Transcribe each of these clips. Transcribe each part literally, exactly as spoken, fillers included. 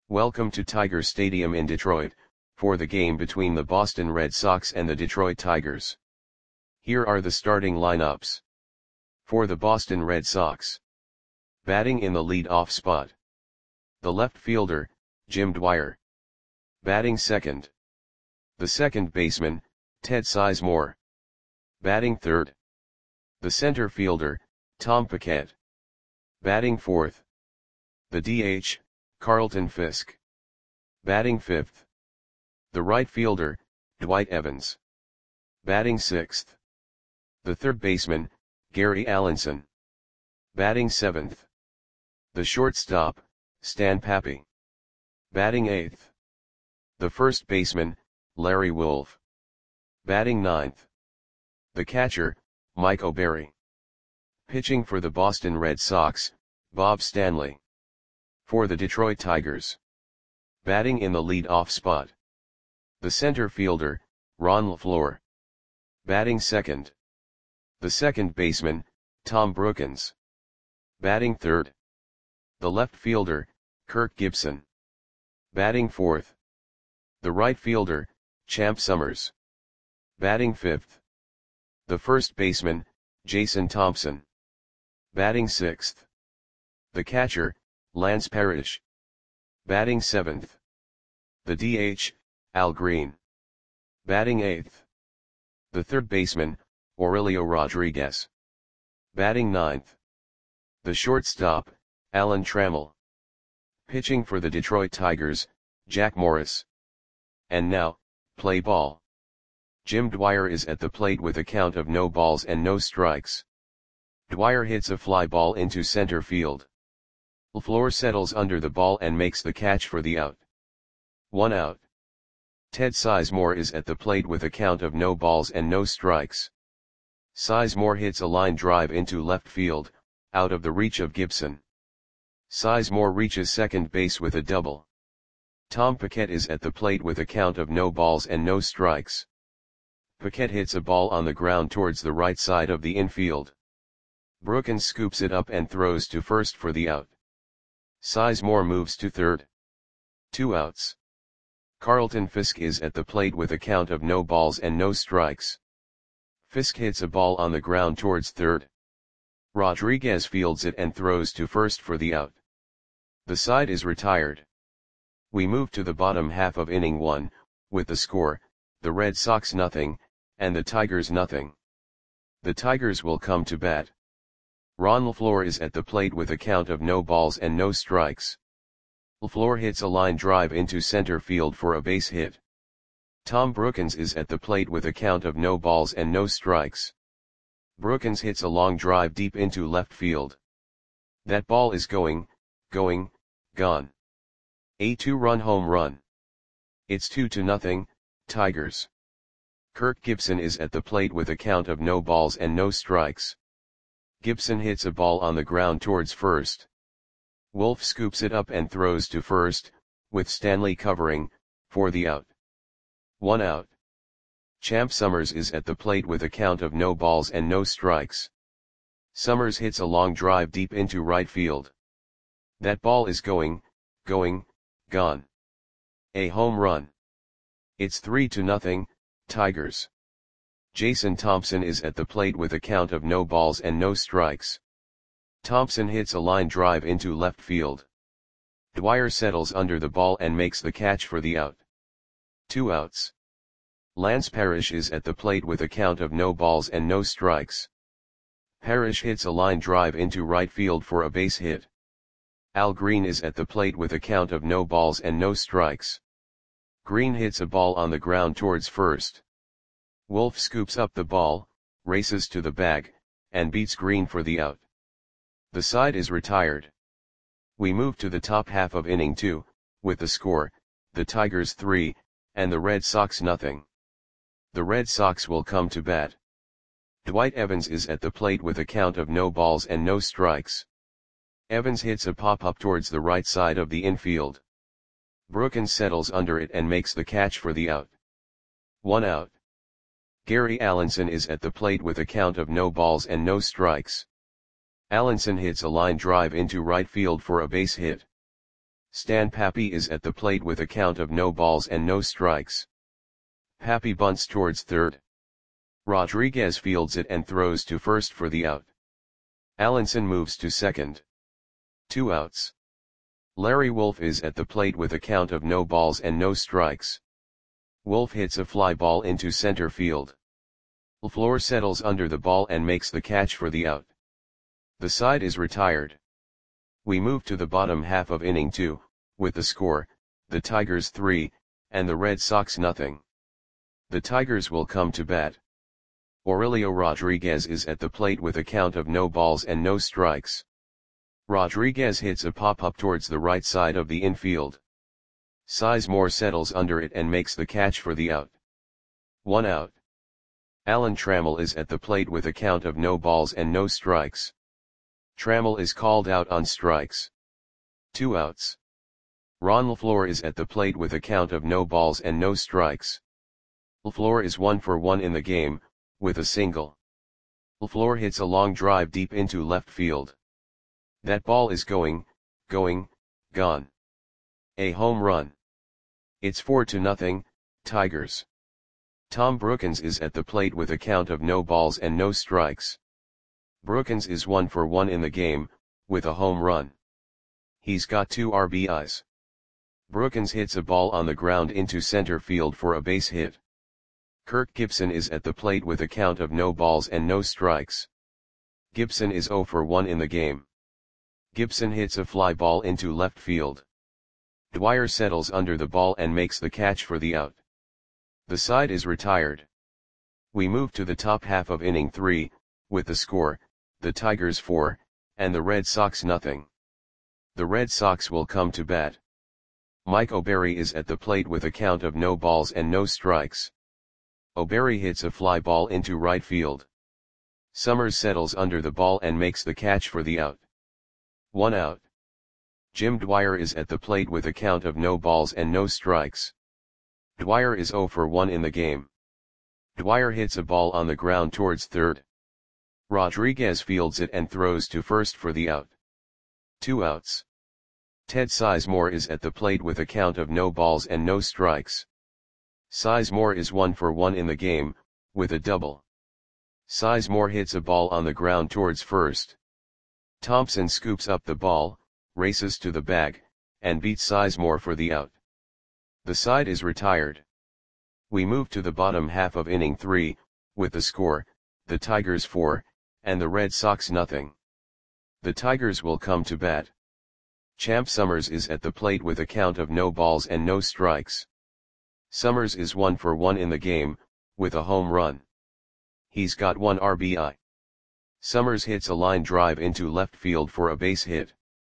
Welcome to Tiger Stadium in Detroit, for the game between the Boston Red Sox and the Detroit Tigers. Here are the starting lineups. For the Boston Red Sox. Batting in the lead-off spot. The left fielder, Jim Dwyer. Batting second. The second baseman, Ted Sizemore. Batting third. The center fielder, Tom Paquette. Batting fourth. The D H, Carlton Fisk. Batting fifth. The right fielder, Dwight Evans. Batting sixth. The third baseman, Gary Allenson. Batting seventh. The shortstop, Stan Papi. Batting eighth. The first baseman, Larry Wolf. Batting ninth. The catcher, Mike O'Berry. Pitching for the Boston Red Sox, Bob Stanley. For the Detroit Tigers. Batting in the lead-off spot. The center fielder, Ron LeFleur. Batting second. The second baseman, Tom Brookens. Batting third. The left fielder, Kirk Gibson. Batting fourth. The right fielder, Champ Summers. Batting fifth. The first baseman, Jason Thompson. Batting sixth. The catcher, Lance Parrish. Batting seventh. The D H, Al Green. Batting eighth. The third baseman, Aurelio Rodriguez. Batting ninth. The shortstop, Alan Trammell. Pitching for the Detroit Tigers, Jack Morris. And now, play ball. Jim Dwyer is at the plate with a count of no balls and no strikes. Dwyer hits a fly ball into center field. LeFleur settles under the ball and makes the catch for the out. One out. Ted Sizemore is at the plate with a count of no balls and no strikes. Sizemore hits a line drive into left field, out of the reach of Gibson. Sizemore reaches second base with a double. Tom Paquette is at the plate with a count of no balls and no strikes. Paquette hits a ball on the ground towards the right side of the infield. Brookens scoops it up and throws to first for the out. Sizemore moves to third. Two outs. Carlton Fisk is at the plate with a count of no balls and no strikes. Fisk hits a ball on the ground towards third. Rodriguez fields it and throws to first for the out. The side is retired. We move to the bottom half of inning one, with the score, the Red Sox nothing, and the Tigers nothing. The Tigers will come to bat. Ron LeFleur is at the plate with a count of no balls and no strikes. LeFleur hits a line drive into center field for a base hit. Tom Brookens is at the plate with a count of no balls and no strikes. Brookens hits a long drive deep into left field. That ball is going, going, gone. A two-run home run. It's two to nothing, Tigers. Kirk Gibson is at the plate with a count of no balls and no strikes. Gibson hits a ball on the ground towards first. Wolf scoops it up and throws to first, with Stanley covering, for the out. One out. Champ Summers is at the plate with a count of no balls and no strikes. Summers hits a long drive deep into right field. That ball is going, going, gone. A home run. It's three to nothing, Tigers. Jason Thompson is at the plate with a count of no balls and no strikes. Thompson hits a line drive into left field. Dwyer settles under the ball and makes the catch for the out. Two outs. Lance Parrish is at the plate with a count of no balls and no strikes. Parrish hits a line drive into right field for a base hit. Al Green is at the plate with a count of no balls and no strikes. Green hits a ball on the ground towards first. Wolf scoops up the ball, races to the bag, and beats Green for the out. The side is retired. We move to the top half of inning two, with the score, the Tigers three, and the Red Sox nothing. The Red Sox will come to bat. Dwight Evans is at the plate with a count of no balls and no strikes. Evans hits a pop-up towards the right side of the infield. Brookens settles under it and makes the catch for the out. One out. Gary Allenson is at the plate with a count of no balls and no strikes. Allenson hits a line drive into right field for a base hit. Stan Pappy is at the plate with a count of no balls and no strikes. Pappy bunts towards third. Rodriguez fields it and throws to first for the out. Allenson moves to second. Two outs. Larry Wolf is at the plate with a count of no balls and no strikes. Wolf hits a fly ball into center field. LaFleur settles under the ball and makes the catch for the out. The side is retired. We move to the bottom half of inning two, with the score, the Tigers three, and the Red Sox nothing. The Tigers will come to bat. Aurelio Rodriguez is at the plate with a count of no balls and no strikes. Rodriguez hits a pop-up towards the right side of the infield. Sizemore settles under it and makes the catch for the out. One out. Alan Trammell is at the plate with a count of no balls and no strikes. Trammell is called out on strikes. Two outs. Ron LaFleur is at the plate with a count of no balls and no strikes. LaFleur is one for one in the game, with a single. LaFleur hits a long drive deep into left field. That ball is going, going, gone. A home run. It's four to nothing, Tigers. Tom Brookens is at the plate with a count of no balls and no strikes. Brookens is one for one in the game, with a home run. He's got two R B Is. Brookens hits a ball on the ground into center field for a base hit. Kirk Gibson is at the plate with a count of no balls and no strikes. Gibson is zero for one in the game. Gibson hits a fly ball into left field. Dwyer settles under the ball and makes the catch for the out. The side is retired. We move to the top half of inning three, with the score, the Tigers four, and the Red Sox nothing. The Red Sox will come to bat. Mike O'Berry is at the plate with a count of no balls and no strikes. O'Berry hits a fly ball into right field. Summers settles under the ball and makes the catch for the out. One out. Jim Dwyer is at the plate with a count of no balls and no strikes. Dwyer is zero for one in the game. Dwyer hits a ball on the ground towards third. Rodriguez fields it and throws to first for the out. Two outs. Ted Sizemore is at the plate with a count of no balls and no strikes. Sizemore is one for one in the game, with a double. Sizemore hits a ball on the ground towards first. Thompson scoops up the ball, races to the bag, and beats Sizemore for the out. The side is retired. We move to the bottom half of inning three, with the score, the Tigers four, and the Red Sox nothing. The Tigers will come to bat. Champ Summers is at the plate with a count of no balls and no strikes. Summers is one for one in the game, with a home run. He's got one R B I. Summers hits a line drive into left field for a base hit.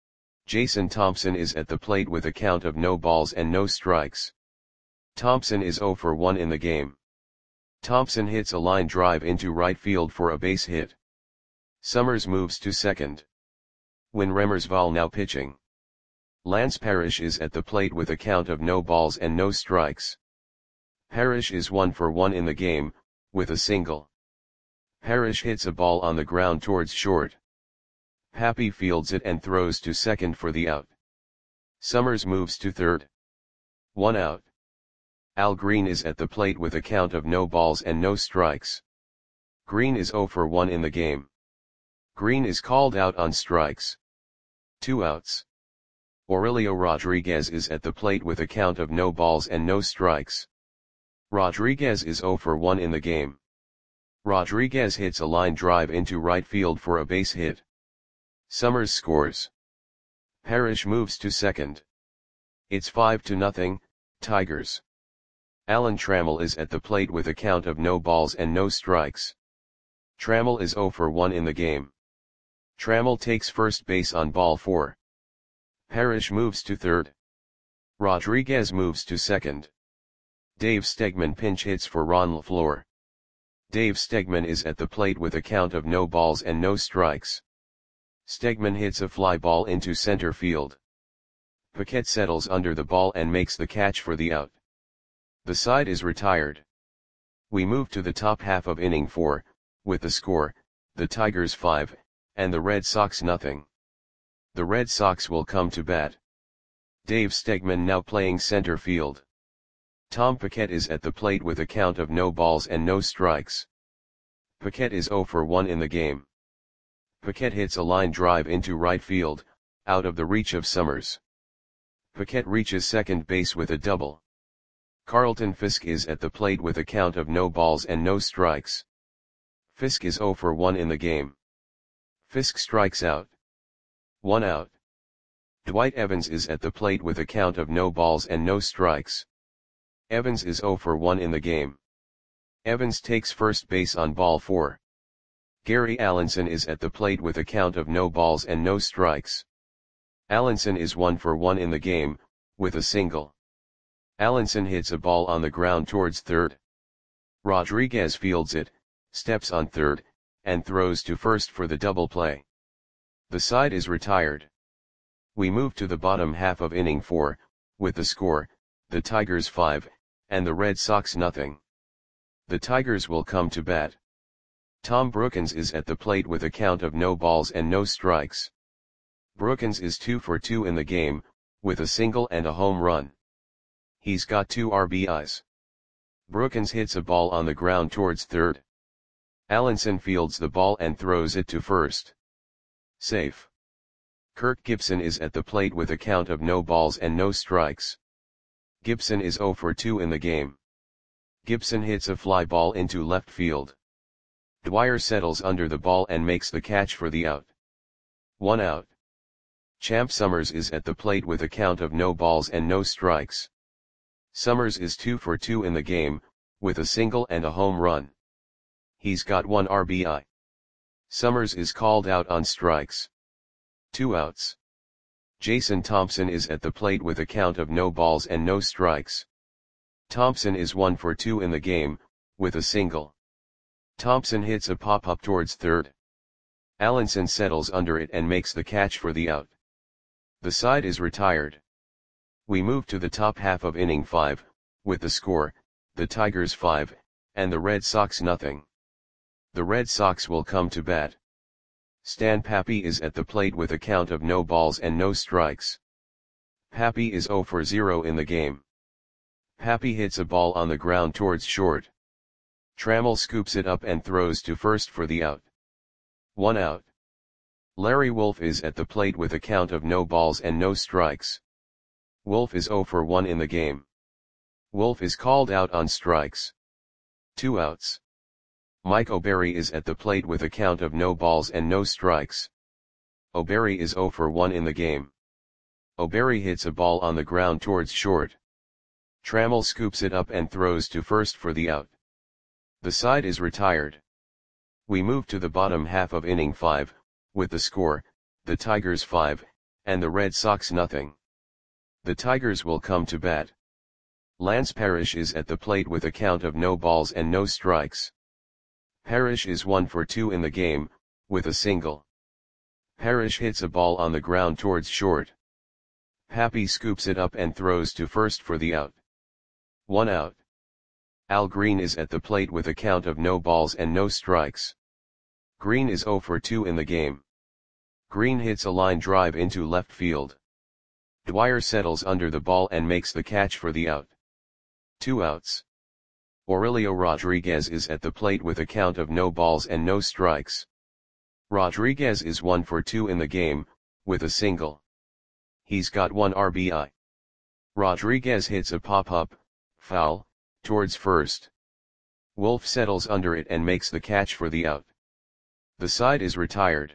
Jason Thompson is at the plate with a count of no balls and no strikes. Thompson is zero for one in the game. Thompson hits a line drive into right field for a base hit. Summers moves to second. Win Remmersval now pitching. Lance Parrish is at the plate with a count of no balls and no strikes. Parrish is one for one in the game, with a single. Parrish hits a ball on the ground towards short. Pappy fields it and throws to second for the out. Summers moves to third. One out. Al Green is at the plate with a count of no balls and no strikes. Green is zero for one in the game. Green is called out on strikes. Two outs. Aurelio Rodriguez is at the plate with a count of no balls and no strikes. Rodriguez is zero for one in the game. Rodriguez hits a line drive into right field for a base hit. Summers scores. Parrish moves to second. It's five to nothing, Tigers. Alan Trammell is at the plate with a count of no balls and no strikes. Trammell is zero for one in the game. Trammell takes first base on ball four. Parrish moves to third. Rodriguez moves to second. Dave Stegman pinch hits for Ron LaFleur. Dave Stegman is at the plate with a count of no balls and no strikes. Stegman hits a fly ball into center field. Paquette settles under the ball and makes the catch for the out. The side is retired. We move to the top half of inning four, with the score, the Tigers five, and the Red Sox nothing. The Red Sox will come to bat. Dave Stegman now playing center field. Tom Paquette is at the plate with a count of no balls and no strikes. Paquette is zero for one in the game. Paquette hits a line drive into right field, out of the reach of Summers. Paquette reaches second base with a double. Carlton Fisk is at the plate with a count of no balls and no strikes. Fisk is zero for one in the game. Fisk strikes out. One out. Dwight Evans is at the plate with a count of no balls and no strikes. Evans is zero for one in the game. Evans takes first base on ball four. Gary Allenson is at the plate with a count of no balls and no strikes. Allenson is one for one in the game, with a single. Allenson hits a ball on the ground towards third. Rodriguez fields it, steps on third, and throws to first for the double play. The side is retired. We move to the bottom half of inning four, with the score, the Tigers five, and the Red Sox nothing. The Tigers will come to bat. Tom Brookens is at the plate with a count of no balls and no strikes. Brookens is two for two in the game, with a single and a home run. He's got two R B Is. Brookens hits a ball on the ground towards third. Allenson fields the ball and throws it to first. Safe. Kirk Gibson is at the plate with a count of no balls and no strikes. Gibson is zero for two in the game. Gibson hits a fly ball into left field. Dwyer settles under the ball and makes the catch for the out. One out. Champ Summers is at the plate with a count of no balls and no strikes. Summers is two for two in the game, with a single and a home run. He's got one R B I. Summers is called out on strikes. Two outs. Jason Thompson is at the plate with a count of no balls and no strikes. Thompson is one for two in the game, with a single. Thompson hits a pop-up towards third. Allenson settles under it and makes the catch for the out. The side is retired. We move to the top half of inning five, with the score, the Tigers five, and the Red Sox nothing. The Red Sox will come to bat. Stan Pappy is at the plate with a count of no balls and no strikes. Pappy is zero for zero in the game. Pappy hits a ball on the ground towards short. Trammell scoops it up and throws to first for the out. One out. Larry Wolf is at the plate with a count of no balls and no strikes. Wolf is zero for one in the game. Wolf is called out on strikes. Two outs. Mike O'Berry is at the plate with a count of no balls and no strikes. O'Berry is zero for one in the game. O'Berry hits a ball on the ground towards short. Trammell scoops it up and throws to first for the out. The side is retired. We move to the bottom half of inning five, with the score, the Tigers five, and the Red Sox nothing. The Tigers will come to bat. Lance Parrish is at the plate with a count of no balls and no strikes. Parrish is one for two in the game, with a single. Parrish hits a ball on the ground towards short. Pappy scoops it up and throws to first for the out. One out. Al Green is at the plate with a count of no balls and no strikes. Green is zero for two in the game. Green hits a line drive into left field. Dwyer settles under the ball and makes the catch for the out. Two outs. Aurelio Rodriguez is at the plate with a count of no balls and no strikes. Rodriguez is one for two in the game, with a single. He's got one R B I. Rodriguez hits a pop-up, foul, towards first. Wolf settles under it and makes the catch for the out. The side is retired.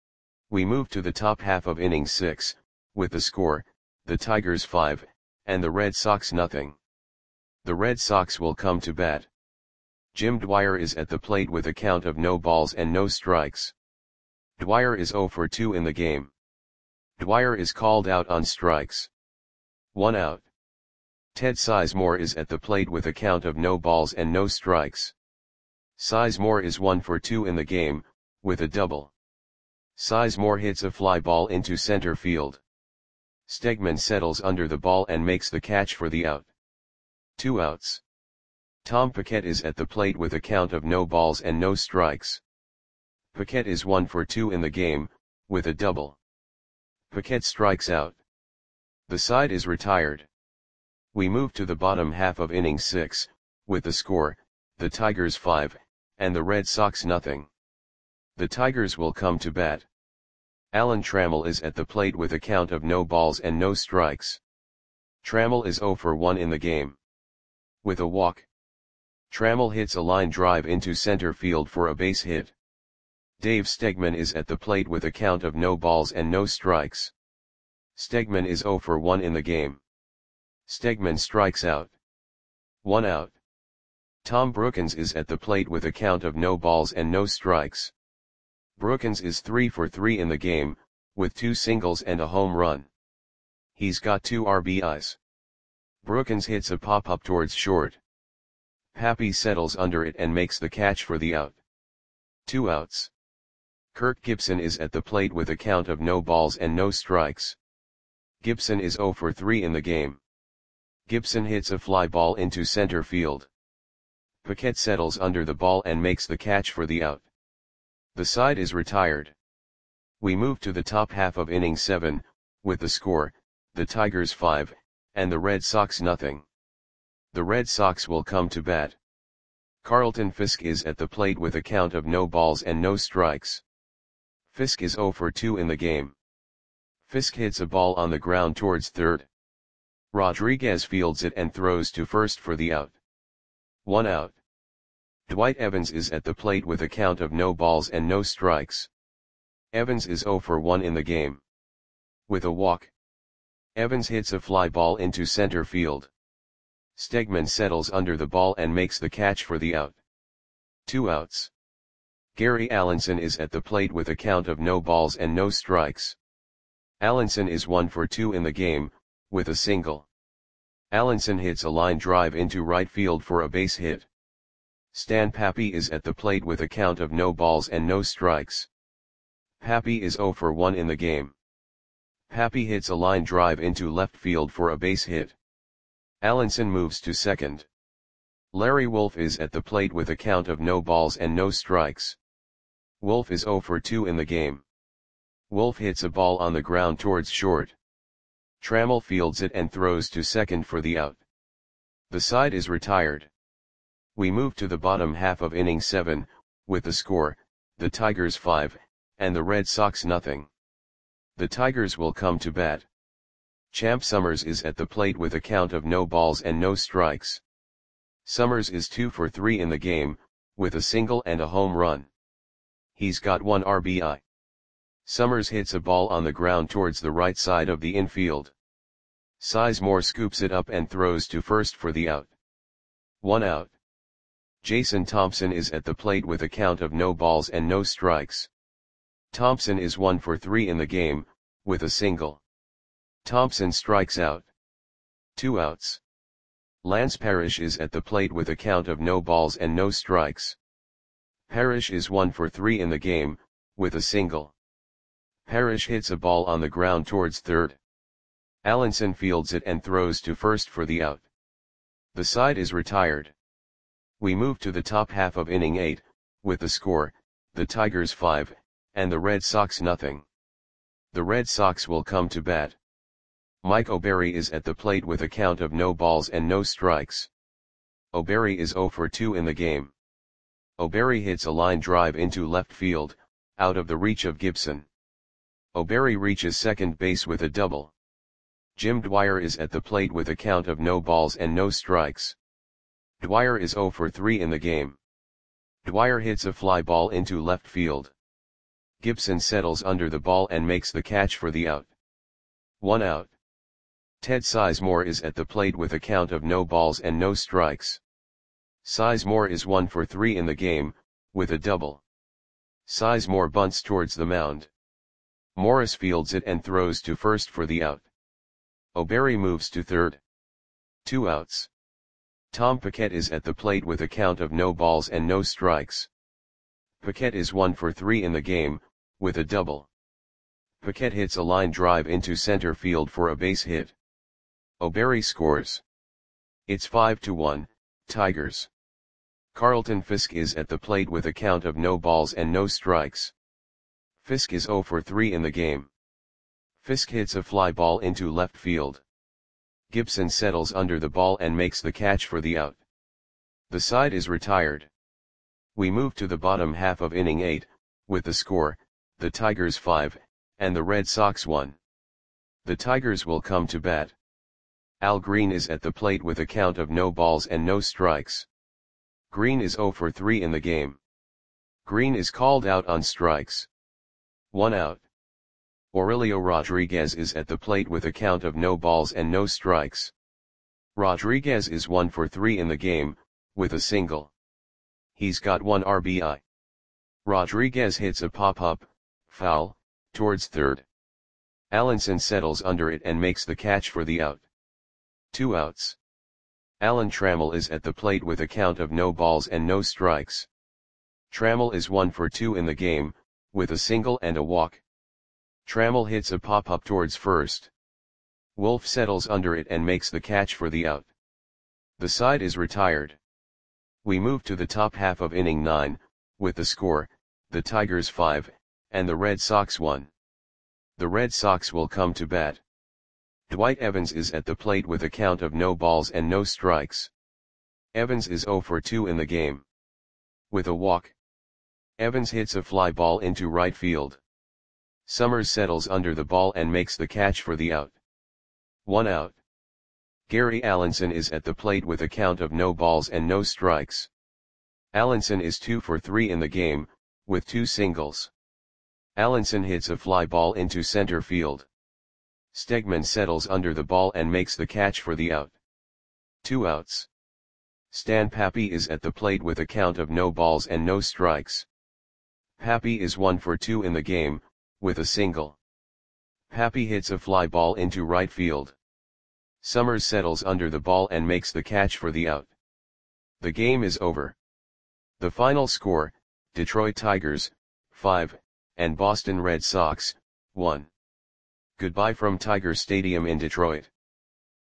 We move to the top half of inning six, with the score, the Tigers five, and the Red Sox nothing. The Red Sox will come to bat. Jim Dwyer is at the plate with a count of no balls and no strikes. Dwyer is zero for two in the game. Dwyer is called out on strikes. One out. Ted Sizemore is at the plate with a count of no balls and no strikes. Sizemore is one for two in the game, with a double. Sizemore hits a fly ball into center field. Stegman settles under the ball and makes the catch for the out. Two outs. Tom Paquette is at the plate with a count of no balls and no strikes. Paquette is one for two in the game, with a double. Paquette strikes out. The side is retired. We move to the bottom half of inning six, with the score, the Tigers five, and the Red Sox nothing. The Tigers will come to bat. Alan Trammell is at the plate with a count of no balls and no strikes. Trammell is oh for one in the game. With a walk. Trammell hits a line drive into center field for a base hit. Dave Stegman is at the plate with a count of no balls and no strikes. Stegman is oh for one in the game. Stegman strikes out. One out. Tom Brookens is at the plate with a count of no balls and no strikes. Brookens is three for three in the game, with two singles and a home run. He's got two R B Is. Brookens hits a pop-up towards short. Pappy settles under it and makes the catch for the out. Two outs. Kirk Gibson is at the plate with a count of no balls and no strikes. Gibson is oh for three in the game. Gibson hits a fly ball into center field. Paquette settles under the ball and makes the catch for the out. The side is retired. We move to the top half of inning seven, with the score, the Tigers five, and the Red Sox nothing. The Red Sox will come to bat. Carlton Fisk is at the plate with a count of no balls and no strikes. Fisk is oh for two in the game. Fisk hits a ball on the ground towards third. Rodriguez fields it and throws to first for the out. One out. Dwight Evans is at the plate with a count of no balls and no strikes. Evans is oh for one in the game. With a walk. Evans hits a fly ball into center field. Stegman settles under the ball and makes the catch for the out. Two outs. Gary Allenson is at the plate with a count of no balls and no strikes. Allenson is one for two in the game, with a single. Allenson hits a line drive into right field for a base hit. Stan Pappy is at the plate with a count of no balls and no strikes. Pappy is oh for one in the game. Pappy hits a line drive into left field for a base hit. Allenson moves to second. Larry Wolf is at the plate with a count of no balls and no strikes. Wolf is oh for two in the game. Wolf hits a ball on the ground towards short. Trammell fields it and throws to second for the out. The side is retired. We move to the bottom half of inning seven, with the score, the Tigers five, and the Red Sox nothing. The Tigers will come to bat. Champ Summers is at the plate with a count of no balls and no strikes. Summers is two for three in the game, with a single and a home run. He's got one R B I. Summers hits a ball on the ground towards the right side of the infield. Sizemore scoops it up and throws to first for the out. One out. Jason Thompson is at the plate with a count of no balls and no strikes. Thompson is one for three in the game, with a single. Thompson strikes out. Two outs. Lance Parrish is at the plate with a count of no balls and no strikes. Parrish is one for three in the game, with a single. Parrish hits a ball on the ground towards third. Allenson fields it and throws to first for the out. The side is retired. We move to the top half of inning eight, with the score, the Tigers five, and the Red Sox nothing. The Red Sox will come to bat. Mike O'Berry is at the plate with a count of no balls and no strikes. O'Berry is oh for two in the game. O'Berry hits a line drive into left field, out of the reach of Gibson. O'Berry reaches second base with a double. Jim Dwyer is at the plate with a count of no balls and no strikes. Dwyer is oh for three in the game. Dwyer hits a fly ball into left field. Gibson settles under the ball and makes the catch for the out. One out. Ted Sizemore is at the plate with a count of no balls and no strikes. Sizemore is one for three in the game, with a double. Sizemore bunts towards the mound. Morris fields it and throws to first for the out. O'Berry moves to third. Two outs. Tom Paquette is at the plate with a count of no balls and no strikes. Paquette is one for three in the game, with a double. Paquette hits a line drive into center field for a base hit. O'Berry scores. It's five to one, Tigers. Carlton Fisk is at the plate with a count of no balls and no strikes. Fisk is oh for three in the game. Fisk hits a fly ball into left field. Gibson settles under the ball and makes the catch for the out. The side is retired. We move to the bottom half of inning eight, with the score, the Tigers five, and the Red Sox one. The Tigers will come to bat. Al Green is at the plate with a count of no balls and no strikes. Green is zero for three in the game. Green is called out on strikes. One out. Aurelio Rodriguez is at the plate with a count of no balls and no strikes. Rodriguez is one for three in the game, with a single. He's got one R B I. Rodriguez hits a pop-up, foul, towards third. Allenson settles under it and makes the catch for the out. Two outs. Alan Trammell is at the plate with a count of no balls and no strikes. Trammell is one for two in the game, with a single and a walk. Trammell hits a pop-up towards first. Wolf settles under it and makes the catch for the out. The side is retired. We move to the top half of inning nine, with the score, the Tigers five, and the Red Sox one. The Red Sox will come to bat. Dwight Evans is at the plate with a count of no balls and no strikes. Evans is zero for two in the game. With a walk. Evans hits a fly ball into right field. Summers settles under the ball and makes the catch for the out. One out. Gary Allenson is at the plate with a count of no balls and no strikes. Allenson is two for three in the game, with two singles. Allenson hits a fly ball into center field. Stegman settles under the ball and makes the catch for the out. Two outs. Stan Pappy is at the plate with a count of no balls and no strikes. Pappy is one for two in the game, with a single. Pappy hits a fly ball into right field. Summers settles under the ball and makes the catch for the out. The game is over. The final score, Detroit Tigers, five, and Boston Red Sox, one. Goodbye from Tiger Stadium in Detroit.